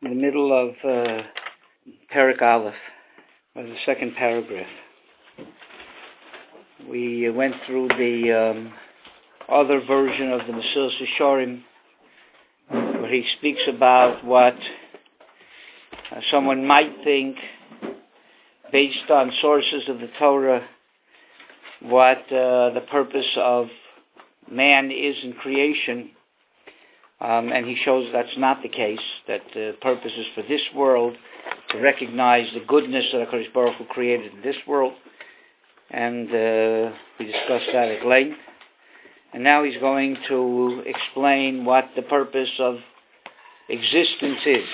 in the middle of Perek Aleph, or the second paragraph. We went through the other version of the Mesilas Yesharim, where he speaks about what someone might think, based on sources of the Torah, what the purpose of man is in creation. And he shows that's not the case, that the purpose is for this world, to recognize the goodness that HaKadosh Baruch Hu created in this world. And we discussed that at length. And now he's going to explain what the purpose of existence is.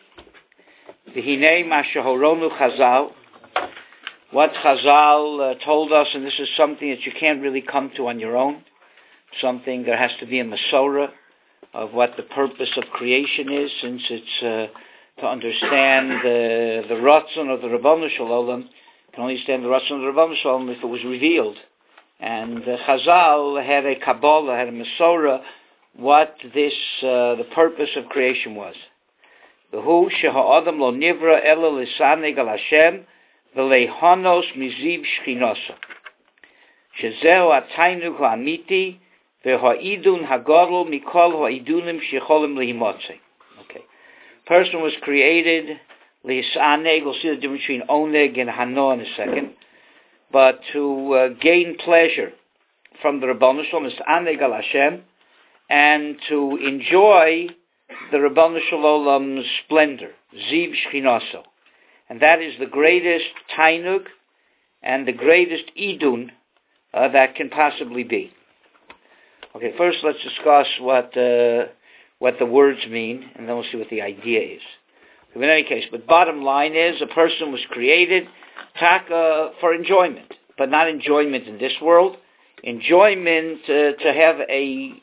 V'hinei ma shehoronu Chazal, what Chazal told us, and this is something that you can't really come to on your own, something there has to be a Masorah of what the purpose of creation is, since it's to understand the Ratzon of the Ribono Shel Olam. You can only understand the Ratzon of the Ribono Shel Olam if it was revealed. And Chazal had a Kabbalah, had a Masorah, what this, the purpose of creation was. V'hu sheha'adam lo nivra ela lisaneg al Hashem v'leihanos miziv shchinosa. Shezeu ha'tainug ha'amiti v'ha'idun ha'gadol mikol ha'idunим shecholim lehimotze. Okay. Person was created lisaneg. We'll see the difference between oneg and hano in a second. But to gain pleasure from the Ribono Shel Olam is aneg al Hashem, and to enjoy the Ribono Shel Olam's splendor, ziv shchinoso, and that is the greatest tainug and the greatest idun that can possibly be. Okay, first let's discuss what the words mean, and then we'll see what the idea is. In any case, but bottom line is, a person was created for enjoyment, but not enjoyment in this world. Enjoyment to have the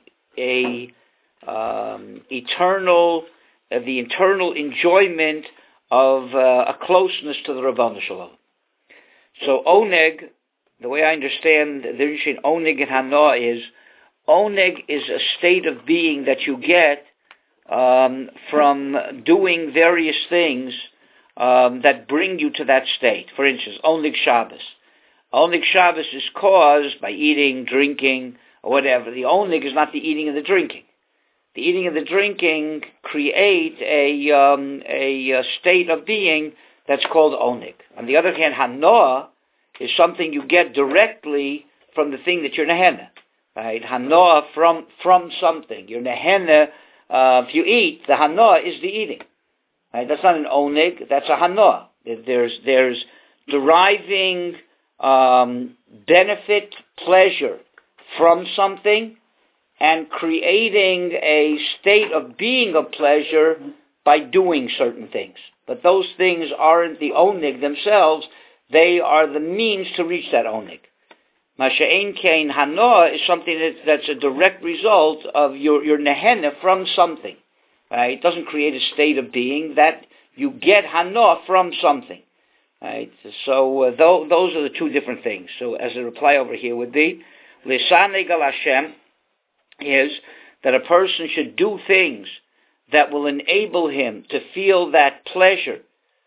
eternal enjoyment of a closeness to the Ribono Shel Olam. So oneg, the way I understand the difference between oneg and hana is, oneg is a state of being that you get from doing various things that bring you to that state. For instance, oneg Shabbos. Oneg Shabbos is caused by eating, drinking, or whatever. The oneg is not the eating and the drinking. The eating and the drinking create a state of being that's called oneg. On the other hand, hana is something you get directly from the thing that you're nehena. Right? Hana from something. You're nehena. If you eat, the hana is the eating. Right? That's not an oneg, that's a hana. There's deriving benefit, pleasure from something, and creating a state of being of pleasure by doing certain things. But those things aren't the oneg themselves, they are the means to reach that oneg. Masha'en kein hana is something that's a direct result of your nehena from something. Right? It doesn't create a state of being, that you get hana from something. Right? So those are the two different things. So as a reply over here would be, Lisaneg al Hashem is that a person should do things that will enable him to feel that pleasure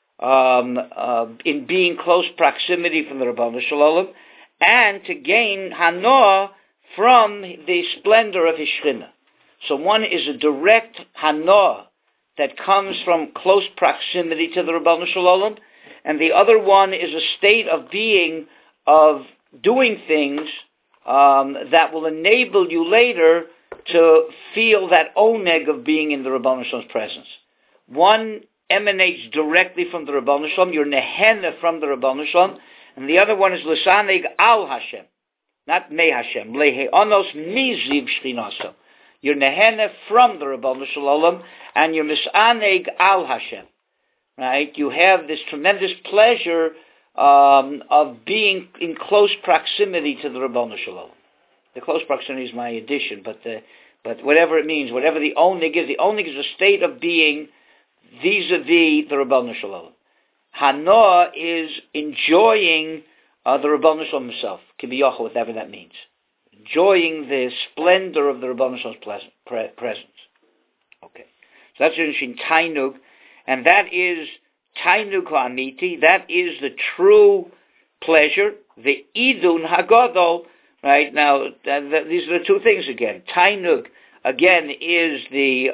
in being close proximity from the Ribono Shel Olam, and to gain hana from the splendor of his Shekhinah. So one is a direct hana that comes from close proximity to the Ribono Shel Olam, and the other one is a state of being, of doing things that will enable you later to feel that oneg of being in the Ribono Shel Olam's presence. One emanates directly from the Ribono Shel Olam, you're nehena from the Ribono Shel Olam, and the other one is lisaneg al Hashem, not me Hashem, leheonos miziv shchinoso. You're nehena from the Ribono Shel Olam, and you're misaneg al Hashem. Right? You have this tremendous pleasure of being in close proximity to the Ribono Shel Olam. The close proximity is my addition, but whatever it means, whatever the oneg is a state of being vis-a-vis the Ribono Shel Olam. Hana is enjoying the Ribono Shel Olam himself, kibiyachol, whatever that means. Enjoying the splendor of the Ribono Shel Olam's presence. Okay. So that's interesting, tainug And that is Tainug Ha'amiti, that is the true pleasure, the Idun Hagadol. Right, now, these are the two things again. Tainug, again, is the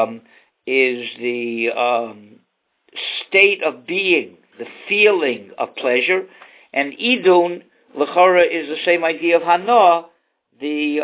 state of being, the feeling of pleasure, and Idun, L'chora, is the same idea of Hana. The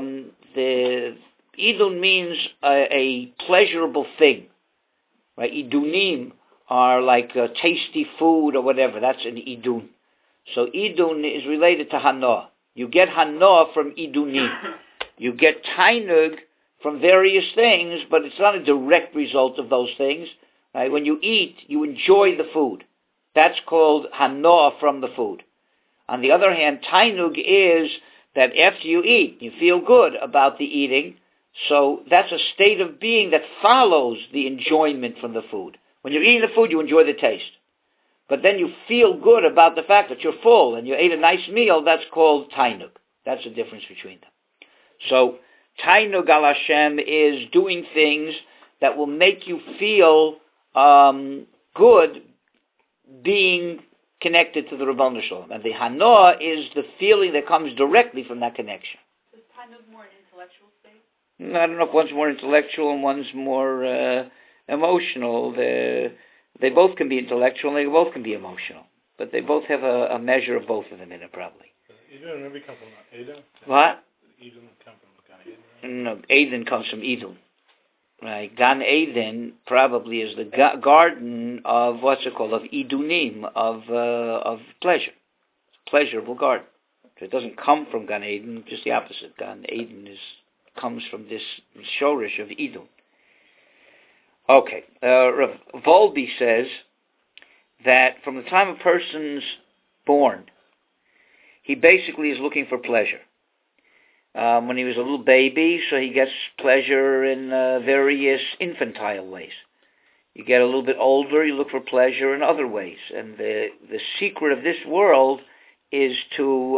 Idun means a pleasurable thing, right? Idunim are like tasty food or whatever. That's an Idun. So Idun is related to Hana. You get Hana from Idunim. You get Tainug from various things, but it's not a direct result of those things. Right? When you eat, you enjoy the food. That's called Hana from the food. On the other hand, Tainug is that after you eat, you feel good about the eating. So that's a state of being that follows the enjoyment from the food. When you're eating the food, you enjoy the taste. But then you feel good about the fact that you're full and you ate a nice meal. That's called Tainug. That's the difference between them. So Tainug al Hashem is doing things that will make you feel good being connected to the Ribono Shel Olam. And the Hana is the feeling that comes directly from that connection. Is Tainug more an intellectual state? I don't know if one's more intellectual and one's more emotional. They both can be intellectual and they both can be emotional. But they both have a measure of both of them in it, probably. Eden maybe come from Eden? What? Eden come from Gan Eden? No, Eden comes from Eden. Right? Gan Eden probably is the garden of, what's it called, of Idunim, of pleasure. It's a pleasurable garden. So it doesn't come from Gan Eden, just the opposite. Gan Eden comes from this shorish of Eden. Okay, Rav Volbe says that from the time a person's born, he basically is looking for pleasure. When he was a little baby, so he gets pleasure in various infantile ways. You get a little bit older, you look for pleasure in other ways. And the secret of this world is to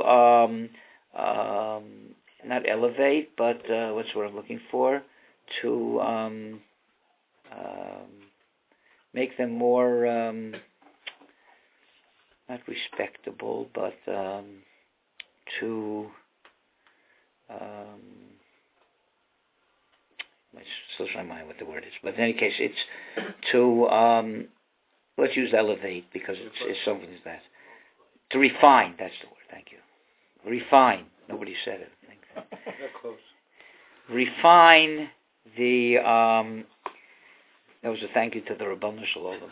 not elevate, but what's what I'm looking for? To make them more, not respectable, but to, it's still trying to mind what the word is, but in any case, it's to, let's use elevate, because it's something like that. To refine, that's the word, thank you. Refine, nobody said it. They're close. Refine the, that was a thank you to the Ribono Shel Olam.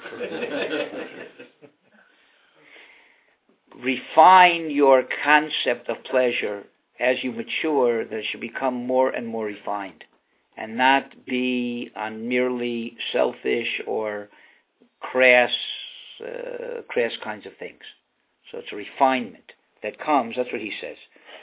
Refine your concept of pleasure as you mature, that it should become more and more refined, and not be on merely selfish or crass kinds of things. So it's a refinement that comes, that's what he says.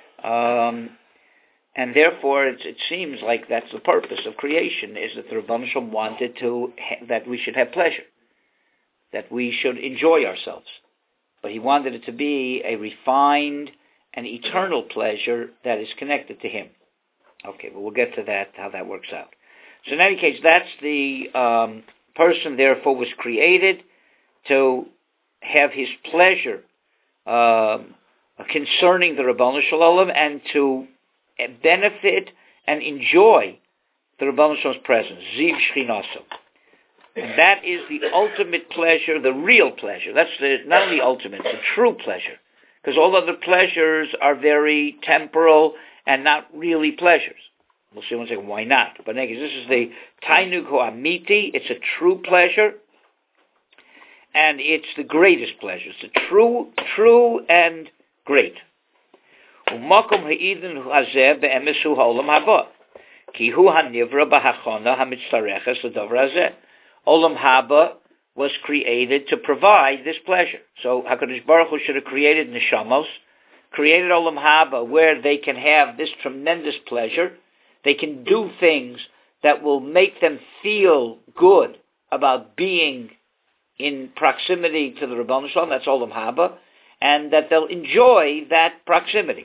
And therefore, it seems like that's the purpose of creation, is that the Ribono Shel Olam wanted that we should have pleasure, that we should enjoy ourselves. But he wanted it to be a refined and eternal pleasure that is connected to him. Okay, but we'll get to that, how that works out. So in any case, that's the person, therefore, was created to have his pleasure concerning the Ribono Shel Olam and to benefit and enjoy the Ribono Shel Olam's presence, Ziv Shchinaso. And that is the ultimate pleasure, the real pleasure. That's not only ultimate, it's a true pleasure. Because all other pleasures are very temporal and not really pleasures. We'll see in 1 second why not. But anyways, this is the Tainug Ha'amiti. It's a true pleasure. And it's the greatest pleasure. It's a true and great. U'makom ha'idin hazeh be'emes hu ha'olam haba. Ki hu ha'nivra b'hachona ha'mitztareches l'davar hazeh. Olam haba was created to provide this pleasure. So HaKadosh Baruch Hu should have created neshamos, created Olam haba where they can have this tremendous pleasure. They can do things that will make them feel good about being in proximity to the Ribono Shel Olam. That's Olam haba, and that they'll enjoy that proximity.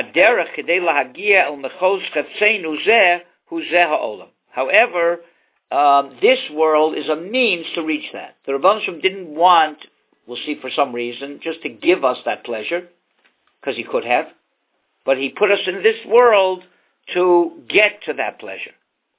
However, this world is a means to reach that. The Rebbeinu Shalom didn't want, we'll see for some reason, just to give us that pleasure, because he could have, but he put us in this world to get to that pleasure.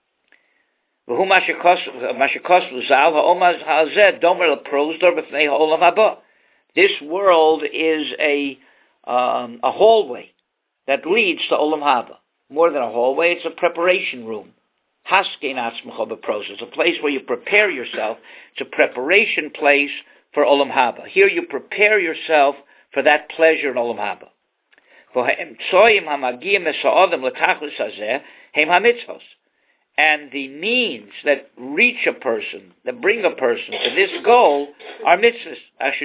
This world is a hallway that leads to Olam Haba. More than a hallway, it's a preparation room. It's a place where you prepare yourself. It's a preparation place for Olam Haba. Here you prepare yourself for that pleasure in Olam Haba. And the means that reach a person, that bring a person to this goal, are mitzvahs.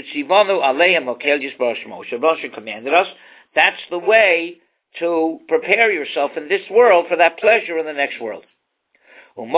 Moshe commanded us. That's the way to prepare yourself in this world for that pleasure in the next world. And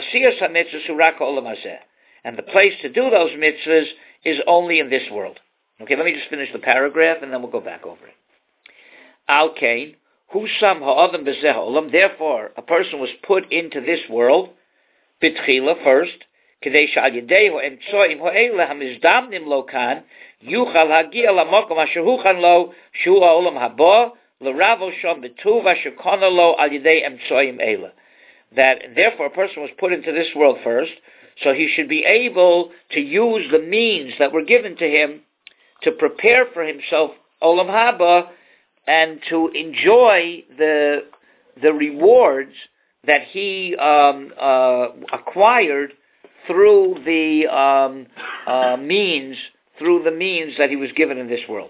the place to do those mitzvahs is only in this world. Okay, let me just finish the paragraph and then we'll go back over it. Al-Kain, Husam ha'adam b'zeh ha'olam, therefore a person was put into this world, b'tchila first, k'dei sha'al yedehu emtsoim ha'ele ha'mizdamnim lo kan, yuchal hagia la'mokom asher huchan lo, shu ha'olam haba, l'ravo shom b'tuv asher kona lo al yedei emtsoim ele. That therefore a person was put into this world first, so he should be able to use the means that were given to him to prepare for himself Olam Haba and to enjoy the rewards that he acquired through the means that he was given in this world.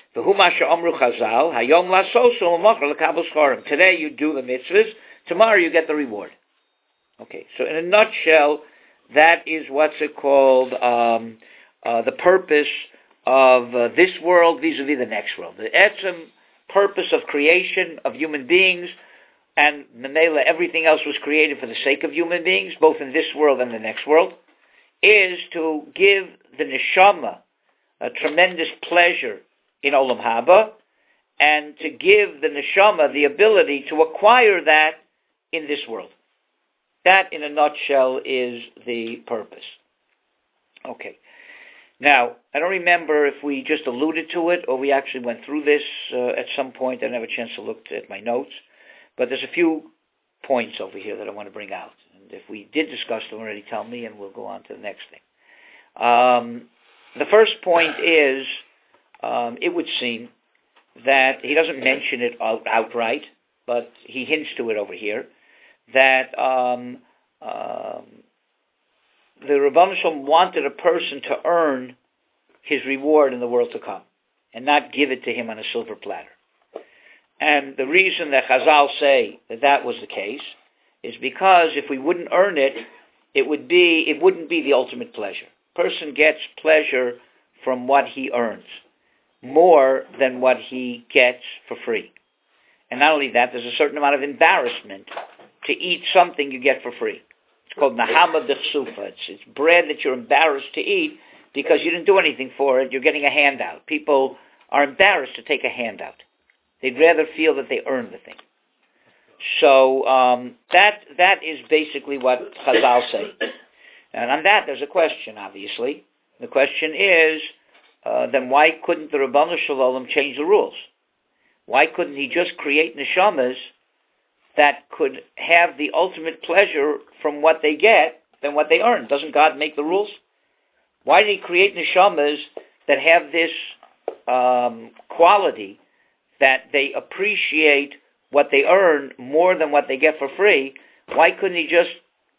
Today you do the mitzvahs, tomorrow you get the reward. Okay, so in a nutshell, that is what's it called, the purpose of this world vis-a-vis the next world. The etzem purpose of creation of human beings, and Memela, everything else was created for the sake of human beings, both in this world and the next world, is to give the neshama a tremendous pleasure in Olam Haba, and to give the neshama the ability to acquire that in this world. That, in a nutshell, is the purpose. Okay. Now, I don't remember if we just alluded to it or we actually went through this at some point. I didn't have a chance to look at my notes. But there's a few points over here that I want to bring out. And if we did discuss them already, tell me, and we'll go on to the next thing. The first point is, it would seem that he doesn't mention it outright, but he hints to it over here, that the Rebbeinu Shalom wanted a person to earn his reward in the world to come, and not give it to him on a silver platter. And the reason that Chazal say that was the case is because if we wouldn't earn it, it wouldn't be the ultimate pleasure. Person gets pleasure from what he earns, more than what he gets for free. And not only that, there's a certain amount of embarrassment to eat something you get for free. It's called Nahama B'chsufa. It's bread that you're embarrassed to eat because you didn't do anything for it. You're getting a handout. People are embarrassed to take a handout. They'd rather feel that they earned the thing. So that is basically what Chazal say. And on that, there's a question, obviously. The question is, then why couldn't the Rebbeinu Shalom change the rules? Why couldn't he just create neshamas that could have the ultimate pleasure from what they get than what they earn? Doesn't God make the rules? Why did he create neshamas that have this quality that they appreciate what they earn more than what they get for free? Why couldn't he just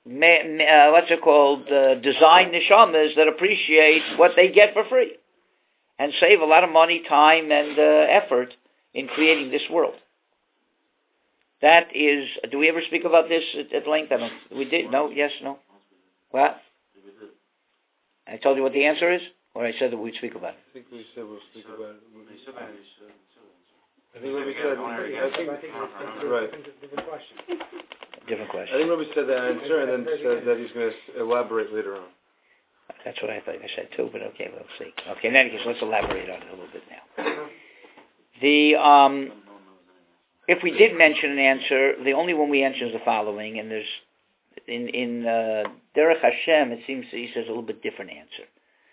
design neshamas that appreciate what they get for free and save a lot of money, time, and effort in creating this world? That is, do we ever speak about this at length? We did? No? Yes? No? What? I told you what the answer is? Or I said that we'd speak about it? I think we said we'll speak about it. I think Rabbi said, right. Different question. Different question. I think Rabbi said that answer and then said that he's going to elaborate later on. That's what I thought I said too, but okay, we'll see. Okay, in any case, let's elaborate on it a little bit now. If we did mention an answer, the only one we mention is the following, and in Derech Hashem, it seems that he says a little bit different answer.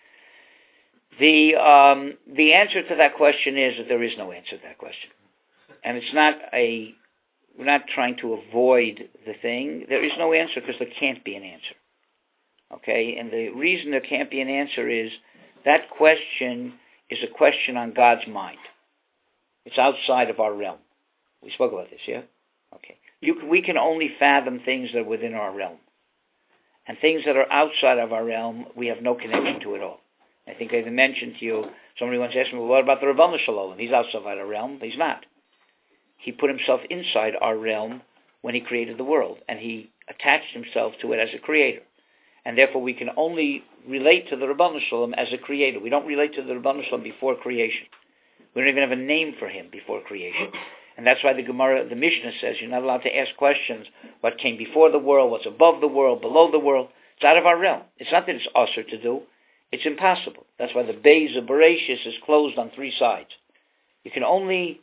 The answer to that question is that there is no answer to that question. And we're not trying to avoid the thing. There is no answer because there can't be an answer. Okay? And the reason there can't be an answer is that question is a question on God's mind. It's outside of our realm. We spoke about this, yeah? Okay. We can only fathom things that are within our realm. And things that are outside of our realm, we have no connection to at all. I think I even mentioned to you, somebody once asked me, well, what about the Rabbanu Shalom? He's outside our realm, but he's not. He put himself inside our realm when he created the world, and he attached himself to it as a creator. And therefore we can only relate to the Rabbanu Shalom as a creator. We don't relate to the Rabbanu Shalom before creation. We don't even have a name for him before creation. And that's why the Gemara, the Mishnah says, you're not allowed to ask questions, what came before the world, what's above the world, below the world. It's out of our realm. It's not that it's usher to do. It's impossible. That's why the Beis of Bereshis is closed on three sides. You can only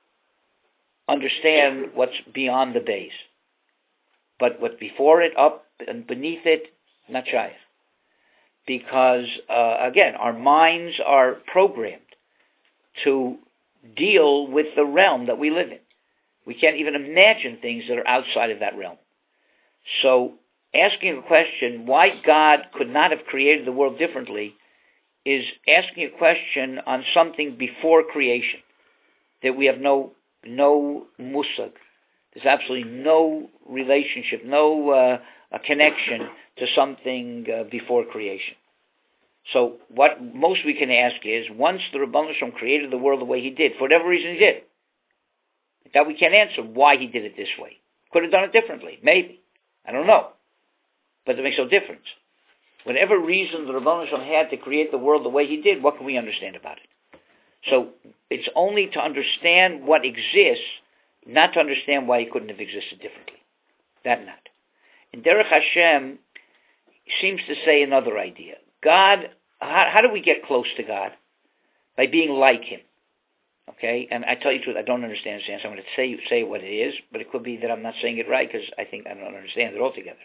understand what's beyond the Beis. But what's before it, up and beneath it, not shy. Because, again, our minds are programmed to deal with the realm that we live in. We can't even imagine things that are outside of that realm. So, asking a question, why God could not have created the world differently, is asking a question on something before creation, that we have no musag. There's absolutely no relationship, no a connection to something before creation. So what most we can ask is, once the Rebbeinu Shalom created the world the way he did, for whatever reason he did, that we can't answer why he did it this way. Could have done it differently, maybe. I don't know. But it makes no difference. Whatever reason the Rebbeinu Shalom had to create the world the way he did, what can we understand about it? So it's only to understand what exists, not to understand why he couldn't have existed differently. That not. And Derech Hashem seems to say another idea. God, how do we get close to God? By being like him. Okay? And I tell you the truth, I don't understand this answer. I'm going to say what it is, but it could be that I'm not saying it right because I think I don't understand it altogether.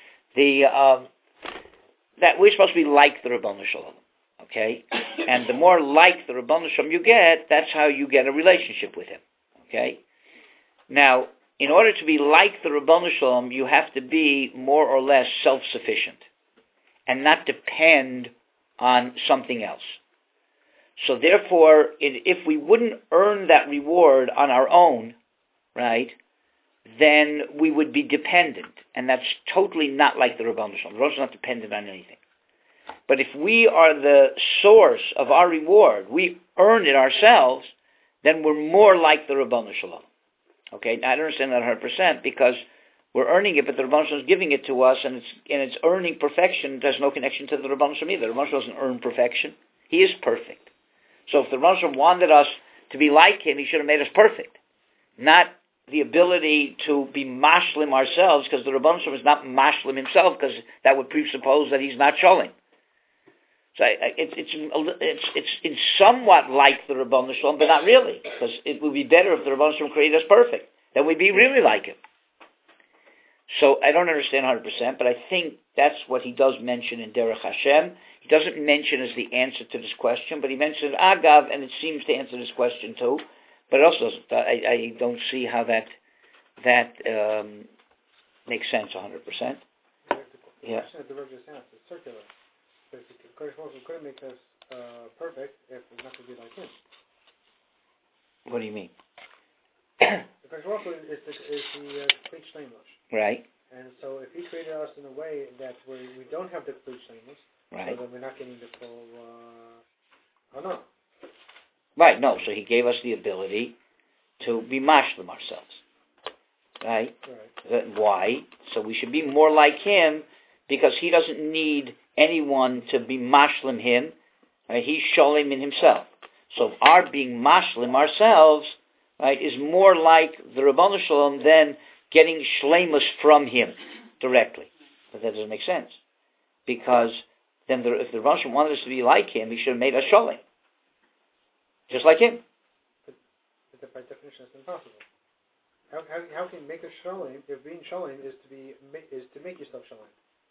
That we're supposed to be like the Rabbanu Shalom. Okay? And the more like the Rabbanu Shalom you get, that's how you get a relationship with him. Okay? Now, in order to be like the Rabbanu Shalom, you have to be more or less self-sufficient and not depend on something else. So therefore, if we wouldn't earn that reward on our own, right, then we would be dependent. And that's totally not like the Rabbanu Shalom. The Rabbanu Shalom is not dependent on anything. But if we are the source of our reward, we earn it ourselves, then we're more like the Rabbanu Shalom. Okay, now I don't understand that 100% because we're earning it, but the Rabbanu Shalom is giving it to us, and it's earning perfection. There's no connection to the Rabbanu Shalom either. The Rabbanu Shalom doesn't earn perfection. He is perfect. So if the Rabbanu Shalom wanted us to be like him, he should have made us perfect, not the ability to be mashlim ourselves, because the Rabbanu Shalom is not mashlim himself, because that would presuppose that he's not sholim. So it's somewhat like the Rabbanu Shalom, but not really, because it would be better if the Rabbanu Shalom created us perfect. Then we'd be really like him. So I don't understand 100%, but I think that's what he does mention in Derech Hashem. He doesn't mention as the answer to this question, but he mentions Agav, and it seems to answer this question too. But it also doesn't. I don't see how that makes sense 100%. Yeah. It's circular. Basically, Kodesh Baruch Hu couldn't make us perfect if we're not to be like him. What do you mean? Kodesh Baruch Hu is the complete shleimus. Right. And so if he created us in a way that we don't have the complete shleimus, right, so then we're not getting the full no. Right, no, so he gave us the ability to be mashlim ourselves. Right? Why? So we should be more like him, because he doesn't need anyone to be mashlim him. Right? He's sholim in himself. So our being mashlim ourselves, right, is more like the Rabbanu Shalom than getting shleimus from him directly. But that doesn't make sense. Because then if the Rabbanu Shalom wanted us to be like him, he should have made us sholim. Just like him. But by definition, it's impossible. How can you make a shalom if being shalom is to make yourself shalom?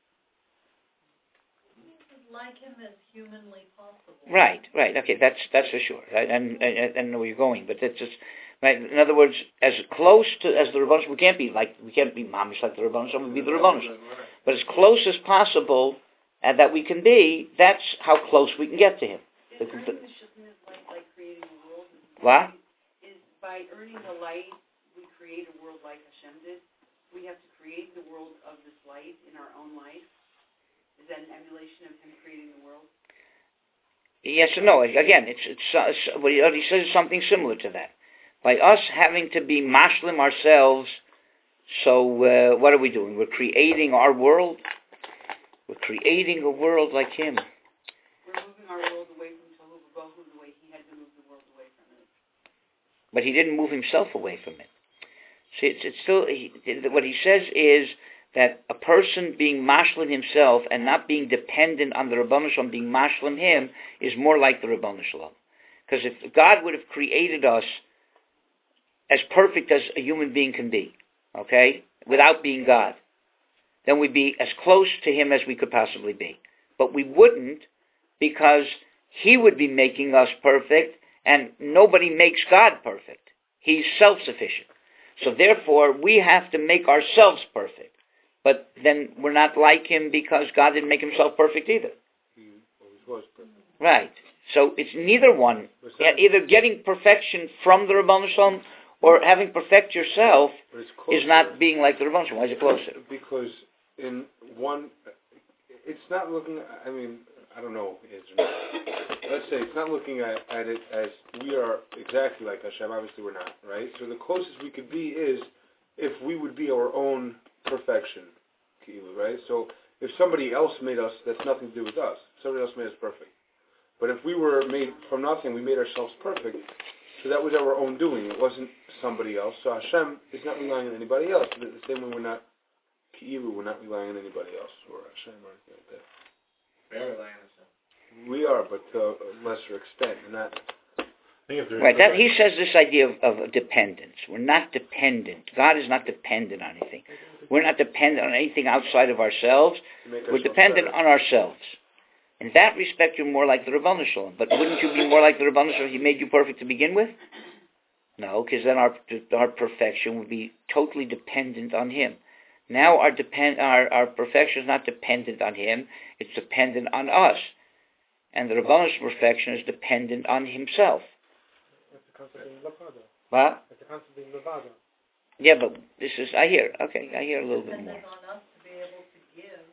Like him as humanly possible. Right. Okay, that's for sure. I know where you're going, but that's just right. In other words, as close to as the Rebbeinu Shalom, we can't be mamish like the Rebbeinu Shalom. We be the Rebbeinu Shalom, but as close as possible that we can be. That's how close we can get to him. Is earning the Shekhinah is like creating a world? What? Is by earning the light, we create a world like Hashem did? We have to create the world of this light in our own life? Is that an emulation of him creating the world? Yes and no. Again, it's what he says is something similar to that. By us having to be mashlim ourselves, so what are we doing? We're creating our world. We're creating a world like him. We're moving our world away from Tohu V'Bohu the way he had to move the world away from it. But he didn't move himself away from it. See, it's still what he says is that a person being mashlim himself and not being dependent on the Rebbeinu Shalom being mashlim him is more like the Rebbeinu Shalom. Because if God would have created us as perfect as a human being can be, okay, without being God, then we'd be as close to him as we could possibly be. But we wouldn't, because he would be making us perfect, and nobody makes God perfect. He's self-sufficient. So therefore, we have to make ourselves perfect. But then we're not like him because God didn't make himself perfect either. He always was perfect. Right. So it's neither one. Either getting perfection from the Rebbeinu Shalom or having perfect yourself is not being like the Rebbeinu Shalom. Why is it closer? Because in one, it's not looking, I mean, I don't know, let's say it's not looking at it as we are exactly like Hashem. Obviously we're not, right? So the closest we could be is if we would be our own perfection, right? So if somebody else made us, that's nothing to do with us. Somebody else made us perfect. But if we were made from nothing, we made ourselves perfect. So that was our own doing. It wasn't somebody else. So Hashem is not relying on anybody else. The same way we're not relying on anybody else or Hashem or anything like that. We are relying on Hashem. We are, but to a lesser extent, and not. Right. He says this idea of dependence. We're not dependent. God is not dependent on anything. We're not dependent on anything outside of ourselves. We're dependent on ourselves. In that respect, you're more like the Rebbeinu Shalom. But wouldn't you be more like the Rebbeinu Shalom if he made you perfect to begin with? No, because then our perfection would be totally dependent on him. Now our perfection is not dependent on him. It's dependent on us. And the Rebbeinu Shalom's perfection is dependent on himself. That's the concept of levado. What? That's the concept of levado. Yeah, but this is, I hear a little bit more. Dependent on us to be able to give,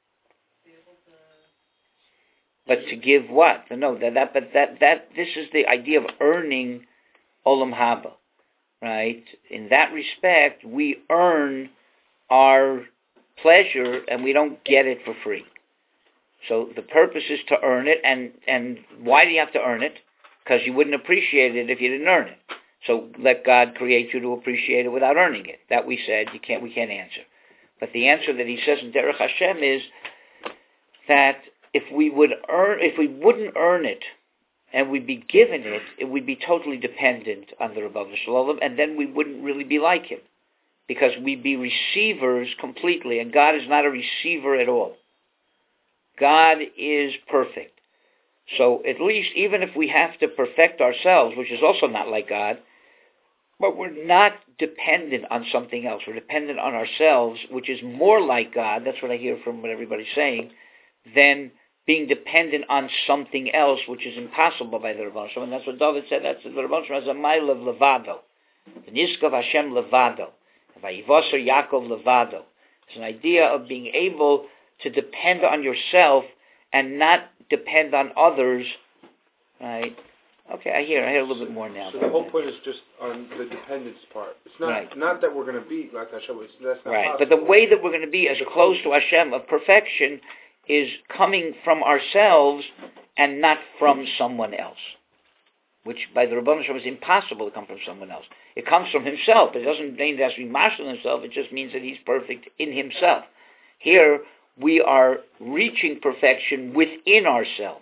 But to give what? No, this is the idea of earning Olam Haba, right? In that respect, we earn our pleasure and we don't get it for free. So the purpose is to earn it, and why do you have to earn it? Because you wouldn't appreciate it if you didn't earn it. So let God create you to appreciate it without earning it. That we said we can't answer. But the answer that he says in Derech Hashem is that if we wouldn't earn it and we'd be given it, it would be totally dependent on the Rebbeinu Shalom, and then we wouldn't really be like him, because we'd be receivers completely, and God is not a receiver at all. God is perfect. So at least, even if we have to perfect ourselves, which is also not like God, but we're not dependent on something else. We're dependent on ourselves, which is more like God. That's what I hear from what everybody's saying, than being dependent on something else, which is impossible by the Rebbeinu Shalom. And that's what David said. That's the Rebbeinu Shalom has a mile of levado. V'niskav Hashem levado. V'yivoser Yaakov levado. It's an idea of being able to depend on yourself and not depend on others, right? Okay, I hear a little bit more now. So the whole point is just on the dependence part. It's not that we're going to be like Hashem. That's not right. possible. But the way that we're going to be as close to Hashem of perfection is coming from ourselves and not from someone else, which by the Rebbeinu Shalom is impossible to come from someone else. It comes from himself. It doesn't mean that he has to be master himself. It just means that he's perfect in himself. Here, we are reaching perfection within ourselves.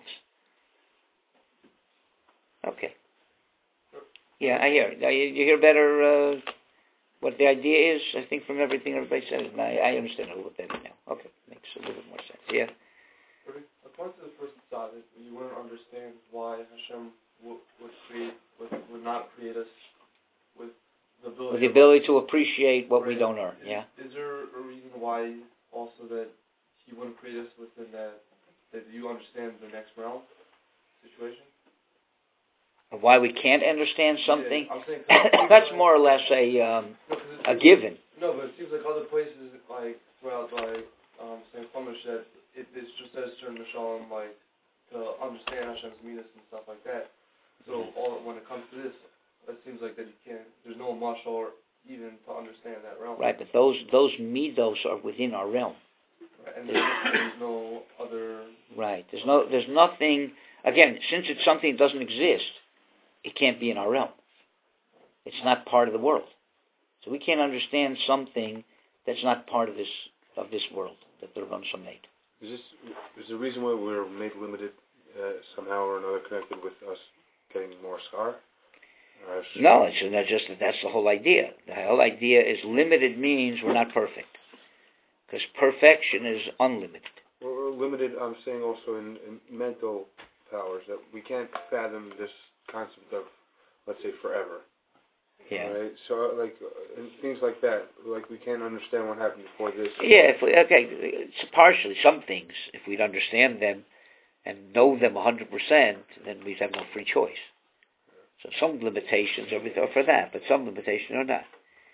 Okay. Yeah, I hear. You hear better? what the idea is, I think from everything everybody said, and I understand a little bit better now. Okay, makes a little bit more sense. Yeah. According to the first thought, you wouldn't understand why Hashem would not create us with the ability. With the ability to appreciate what we don't earn. Yeah. Is there a reason why also that He wouldn't create us within that you understand the next realm situation? Why we can't understand something? Yeah, I'm saying that's more or less a given. No, but it seems like other places, like throughout, like St. Chumash, that it's just as certain Mishalom, like to understand Hashem's midas and stuff like that. So when it comes to this, it seems like that you can't. There's no mashal even to understand that realm. Right, but those midos are within our realm. Right, and there's no other. Right. There's nothing. Again, since it's something that doesn't exist, it can't be in our realm. It's not part of the world. So we can't understand something that's not part of this world that the Rebbeinu Shalom made. Is the reason why we're made limited somehow or another connected with us getting more schar? No, that's the whole idea. The whole idea is limited means we're not perfect. Because perfection is unlimited. We're limited, I'm saying also in mental powers, that we can't fathom this concept of, let's say, forever. Yeah. Right? So, like, things like that, like we can't understand what happened before this. Yeah, it's partially some things. If we'd understand them and know them 100%, then we'd have no free choice. So some limitations are for that, but some limitations are not.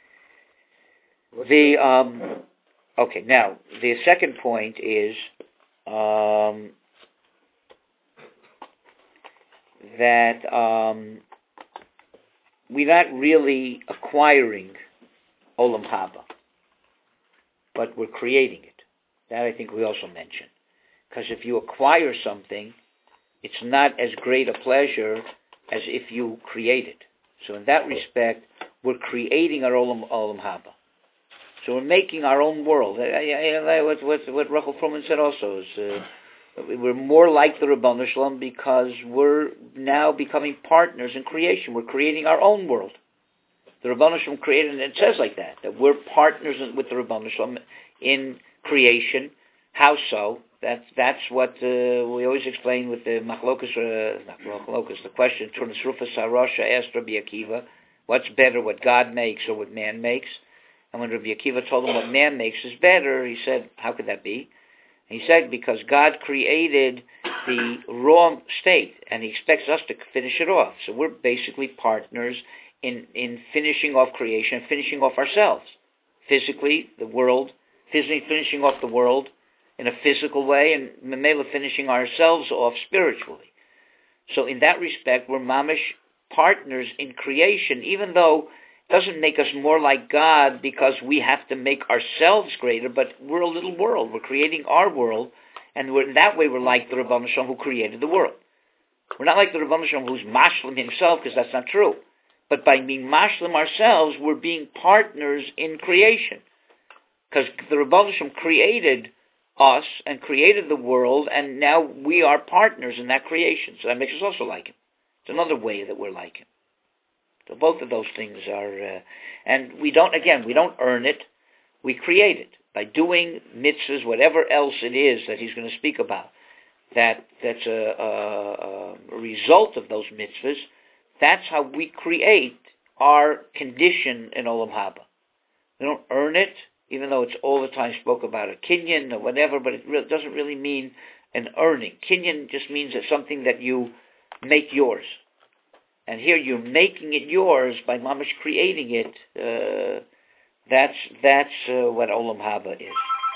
Okay, now, the second point is that we're not really acquiring Olam Haba, but we're creating it. That I think we also mentioned. Because if you acquire something, it's not as great a pleasure as if you create it. So in that respect, we're creating our Olam Haba. So we're making our own world. What Rachel Froman said also is we're more like the Rebbeinu Shalom because we're now becoming partners in creation. We're creating our own world. The Rebbeinu Shalom created, and it says like that we're partners with the Rebbeinu Shalom in creation. How so? That's what we always explain with the Machlokas, the question, Turnas Rufus Harasha asked Rabbi Akiva, what's better, what God makes or what man makes? And when Rabbi Akiva told him what man makes is better, he said, how could that be? And he said, because God created the raw state, and He expects us to finish it off. So we're basically partners in finishing off creation, finishing off ourselves. Physically, finishing off the world in a physical way, and Memela finishing ourselves off spiritually. So in that respect, we're mamish partners in creation, even though doesn't make us more like God because we have to make ourselves greater, but we're a little world. We're creating our world, and in that way we're like the Rebbeinu Shalom who created the world. We're not like the Rebbeinu Shalom who's mashlim himself, because that's not true. But by being mashlim ourselves, we're being partners in creation. Because the Rebbeinu Shalom created us and created the world, and now we are partners in that creation. So that makes us also like Him. It's another way that we're like Him. So both of those things are, and we don't earn it, we create it. By doing mitzvahs, whatever else it is that he's going to speak about, that's a result of those mitzvahs, that's how we create our condition in Olam Haba. We don't earn it, even though it's all the time spoke about a kinyan or whatever, but it doesn't really mean an earning. Kinyan just means it's something that you make yours. And here you're making it yours by mamash creating it. That's what Olam Haba is.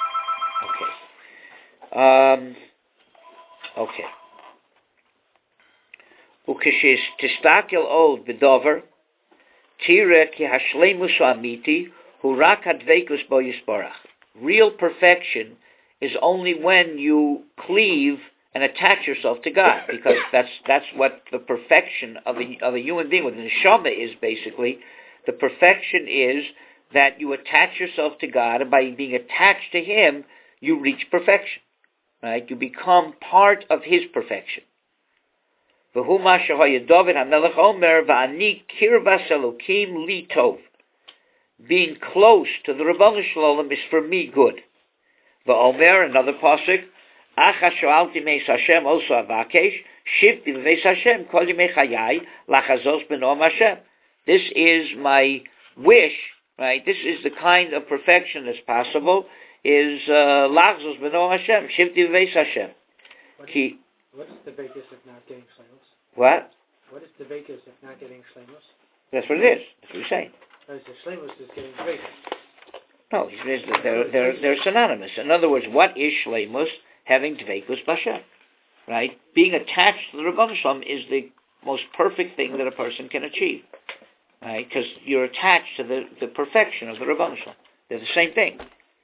Okay. Ukeshes tistakel od bedover tira ki hashleimus amiti hu rak hadveikus bo yisparach. Real perfection is only when you cleave and attach yourself to God, because that's what the perfection of a human being, what the neshama is basically. The perfection is that you attach yourself to God, and by being attached to Him, you reach perfection. Right? You become part of His perfection. V'hu ma shehaya David HaMelech Omer v'ani kirvas Elokim li tov. being close to the Ribono Shel Olam is for me good. V'omer, another pasuk, Acha sho'alti meis Hashem also avakesh, shivti v'veis Hashem, kol yimei chayai, lachazos b'noam Hashem. This is my wish, right? This is the kind of perfection that's possible, is lachazos b'noam Hashem, shivti v'veis Hashem. What is the Vekas if not getting shleimus? What? What is the Vekas if not getting shleimus? That's what it is. That's what he's saying. No, the shleimus is getting Vekas. No, they're synonymous. In other words, what is shleimus? Having dveikus b'Hashem, right? Being attached to the Ribono Shel Olam is the most perfect thing that a person can achieve, right? Because you're attached to the perfection of the Ribono Shel Olam. They're the same thing.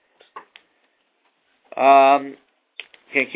Only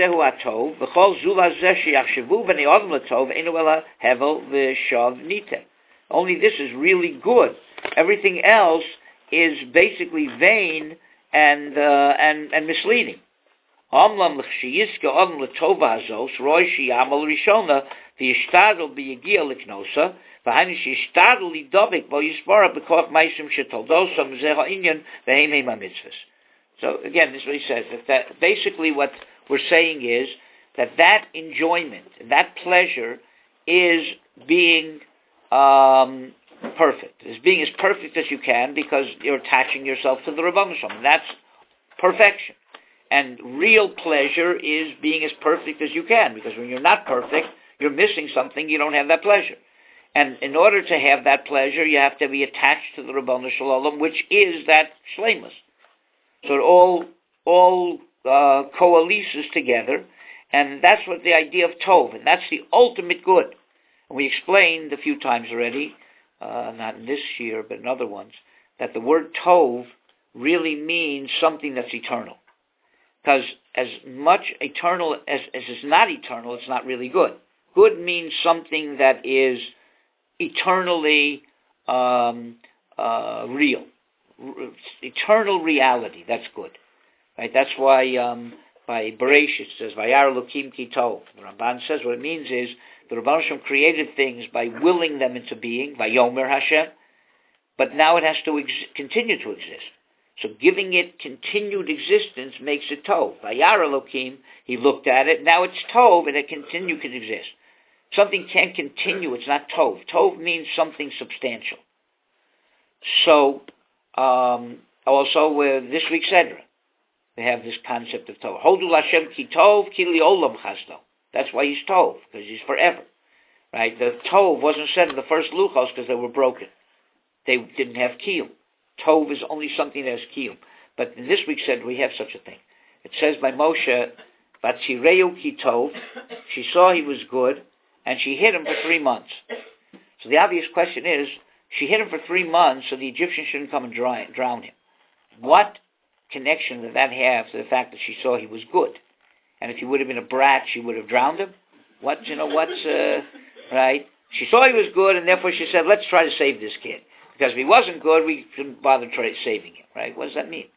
this is really good. Everything else is basically vain and misleading. Amlam l'chshiyiska odom l'tova hazos roi shiyamal rishona v'yishtadol b'yegia l'knosa v'hainu sheyishtadol lidobik bo yispara b'koch meisim shetoldosa mzeh ha'inyan v'heim heim ha'mitzvahs. So again, this is what he says. That basically what we're saying is that enjoyment, that pleasure, is being perfect. Is being as perfect as you can because you're attaching yourself to the Ribono Shel Olam. That's perfection. And real pleasure is being as perfect as you can, because when you're not perfect, you're missing something, you don't have that pleasure. And in order to have that pleasure, you have to be attached to the Ribono Shel Olam, which is that shleimus. So it all coalesces together, and that's what the idea of tov, and that's the ultimate good. And we explained a few times already, not in this year, but in other ones, that the word tov really means something that's eternal. Because as much eternal as is not eternal, it's not really good. Good means something that is eternally real. Eternal reality, that's good. Right? That's why by Bereshit it says, Vayar Elokim ki tov. The Ramban says what it means is the Ribono Shel Olam created things by willing them into being, Vayomer Hashem, but now it has to continue to exist. So giving it continued existence makes it tov. Vayar Elokim, he looked at it, now it's tov, and it can exist. Something can't continue, it's not tov. Tov means something substantial. So, also this week's Sedra, they have this concept of tov. Hodu Hashem ki tov, ki li olam chasdo. That's why he's tov, because he's forever. Right? The tov wasn't said in the first luchos because they were broken. They didn't have kiyum. Tov is only something that has kiyum. But in this week said we have such a thing. It says by Moshe, Vatzireu ki tov, she saw he was good, and she hid him for 3 months. So the obvious question is, she hid him for 3 months so the Egyptians shouldn't come and drown him. What connection did that have to the fact that she saw he was good? And if he would have been a brat, she would have drowned him? Right? She saw he was good, and therefore she said, let's try to save this kid. Because if he wasn't good, we couldn't bother saving him, right? What does that mean?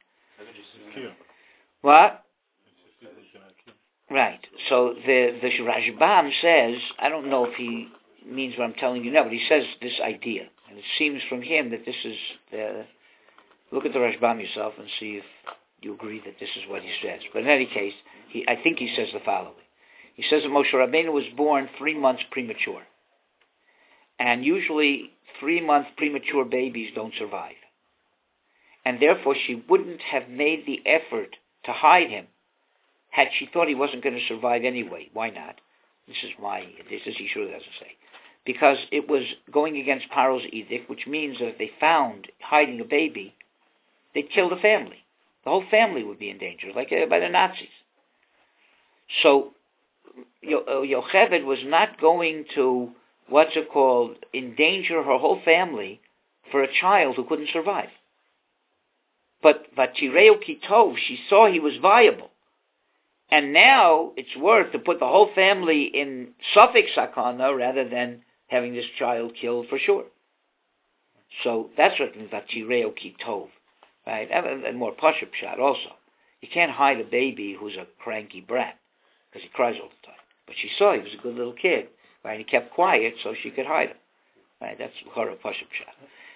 What? Right. So the Rashbam says, I don't know if he means what I'm telling you now, but he says this idea. And it seems from him that this is look at the Rashbam yourself and see if you agree that this is what he says. But in any case, I think he says the following. He says that Moshe Rabbeinu was born 3 months premature. And usually 3-month premature babies don't survive. And therefore she wouldn't have made the effort to hide him had she thought he wasn't going to survive anyway. Why not? This is he sure doesn't say. Because it was going against Paro's edict, which means that if they found hiding a baby, they'd kill the family. The whole family would be in danger, like by the Nazis. So Yocheved was not going to, endanger her whole family for a child who couldn't survive. But Vatireu ki tov, she saw he was viable. And now it's worth to put the whole family in suffix sakana rather than having this child killed for sure. So that's what Vatireu ki tov. Right? And more pashup shot also. You can't hide a baby who's a cranky brat because he cries all the time. But she saw he was a good little kid. Right? He kept quiet so she could hide him. Right? That's Chara pashup shot.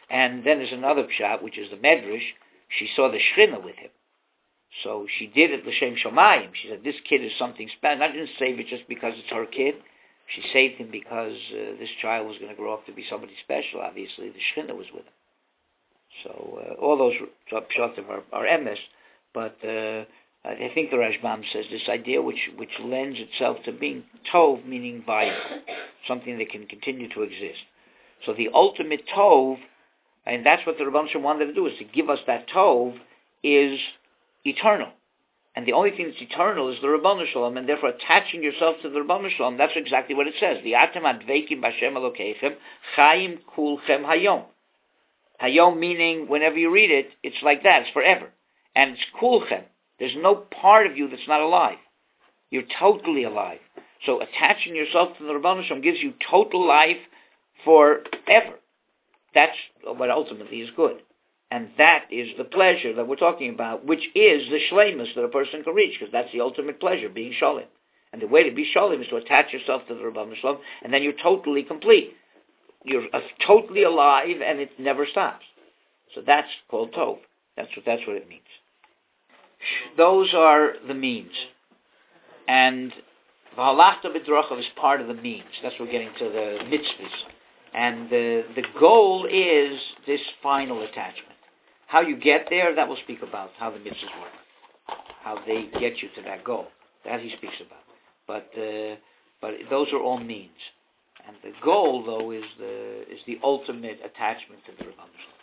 And then there's another pshat, which is the Medrash. She saw the Shechina with him. So she did it l'shem shomayim. She said, this kid is something special. I didn't save it just because it's her kid. She saved him because this child was going to grow up to be somebody special. Obviously, the Shechina was with him. So all those pshatim are emes. But I think the Rashbam says this idea which lends itself to being tov, meaning viable, something that can continue to exist. So the ultimate tov, and that's what the Rebbeinu Shalom wanted to do, is to give us that tov, is eternal. And the only thing that's eternal is the Rebbeinu Shalom, and therefore attaching yourself to the Rebbeinu Shalom, that's exactly what it says. The Atem adveikim b'Hashem Elokeichem, chayim kulchem hayom. Hayom meaning, whenever you read it, it's like that, it's forever. And it's kulchem. There's no part of you that's not alive. You're totally alive. So attaching yourself to the Rebbeinu Shalom gives you total life forever. That's what ultimately is good. And that is the pleasure that we're talking about, which is the shleimus that a person can reach, because that's the ultimate pleasure, being sholim. And the way to be sholim is to attach yourself to the Rebbeinu Shalom, and then you're totally complete. You're totally alive, and it never stops. So that's called tov. That's what it means. Those are the means. And v'halachta b'drachav is part of the means. That's what we're getting to the mitzvahs. And the goal is this final attachment. How you get there, that we'll speak about, how the mitzvahs work. How they get you to that goal. That he speaks about. But those are all means. And the goal, though, is the ultimate attachment to the Rebbeinu Shalom.